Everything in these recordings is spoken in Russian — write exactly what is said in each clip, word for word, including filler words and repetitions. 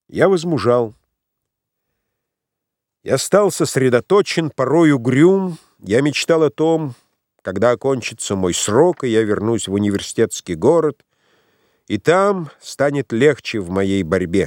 Я возмужал. Я стал сосредоточен, порой угрюм. Я мечтал о том, когда окончится мой срок, и я вернусь в университетский город, и там станет легче в моей борьбе.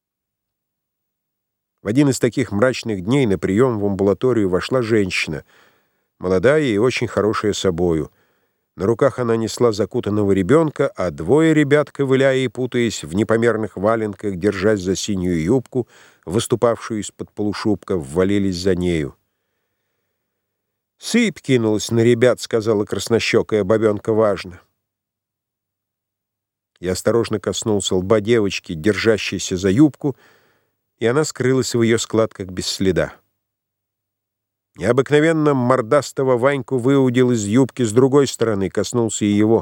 В один из таких мрачных дней на прием в амбулаторию вошла женщина, молодая и очень хорошая собою. На руках она несла закутанного ребенка, а двое ребят, ковыляя и путаясь в непомерных валенках, держась за синюю юбку, выступавшую из-под полушубка, ввалились за нею. «Сыпь кинулась на ребят», — сказала краснощекая бабенка важно. Я осторожно коснулся лба девочки, держащейся за юбку, и она скрылась в ее складках без следа. Необыкновенно мордастого Ваньку выудил из юбки с другой стороны, коснулся и его.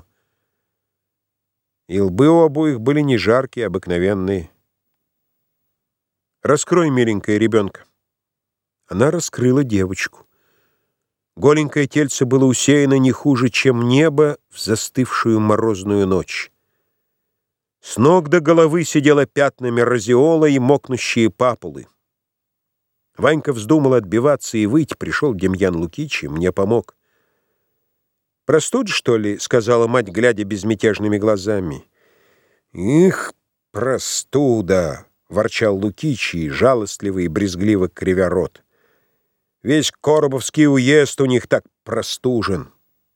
И лбы у обоих были не жаркие, а обыкновенные. «Раскрой, миленькая, ребенка». Она раскрыла девочку. Голенькое тельце было усеяно не хуже, чем небо в застывшую морозную ночь. С ног до головы сидела пятнами розеола и мокнущие папулы. Ванька вздумал отбиваться и выйти. Пришел Демьян Лукич и мне помог. «Простуда, что ли?» — сказала мать, глядя безмятежными глазами. «Их, простуда!» — ворчал Лукич, и жалостливо и брезгливо кривя рот. «Весь Коробовский уезд у них так простужен».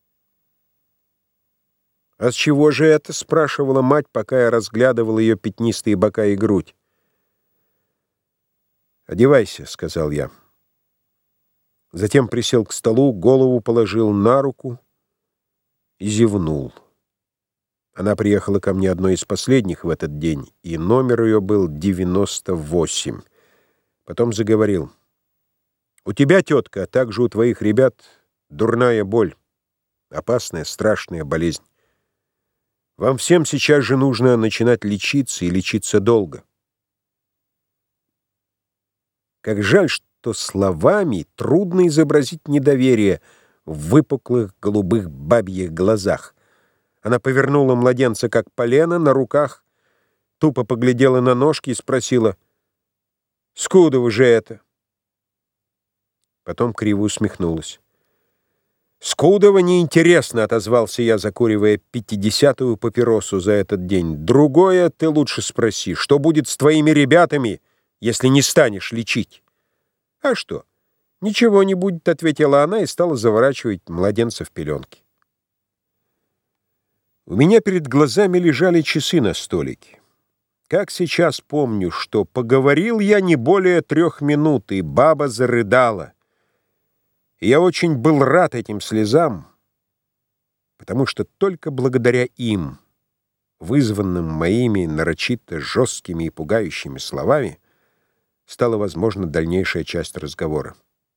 «А с чего же это?» — спрашивала мать, пока я разглядывал ее пятнистые бока и грудь. «Одевайся», — сказал я. Затем присел к столу, голову положил на руку и зевнул. Она приехала ко мне одной из последних в этот день, и номер ее был девяносто восемь. Потом заговорил. «У тебя, тетка, а также у твоих ребят дурная боль, опасная, страшная болезнь. Вам всем сейчас же нужно начинать лечиться и лечиться долго». Как жаль, что словами трудно изобразить недоверие в выпуклых голубых бабьих глазах. Она повернула младенца, как полено, на руках, тупо поглядела на ножки и спросила: «Скуда вы же это?» Потом криво усмехнулась. «Скудова неинтересно», — отозвался я, закуривая пятидесятую папиросу за этот день. «Другое ты лучше спроси. Что будет с твоими ребятами, если не станешь лечить?» «А что? Ничего не будет», — ответила она и стала заворачивать младенца в пеленки. У меня перед глазами лежали часы на столике. Как сейчас помню, что поговорил я не более трех минут, и баба зарыдала. И я очень был рад этим слезам, потому что только благодаря им, вызванным моими нарочито жесткими и пугающими словами, стала возможна дальнейшая часть разговора.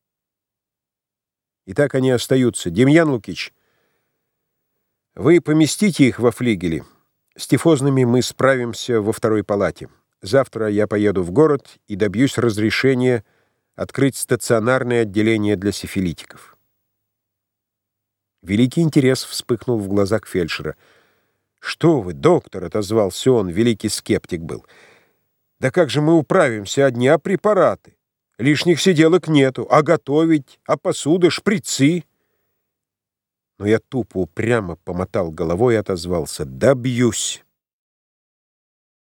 И так они остаются. Демьян Лукич, вы поместите их во флигеле. С тифозными мы справимся во второй палате. Завтра я поеду в город и добьюсь разрешения открыть стационарное отделение для сифилитиков. Великий интерес вспыхнул в глазах фельдшера. «Что вы, доктор?» — отозвался он, великий скептик был. «Да как же мы управимся одни, а препараты? Лишних сиделок нету. А готовить? А посуда? Шприцы?» Но я тупо упрямо помотал головой и отозвался: «Добьюсь».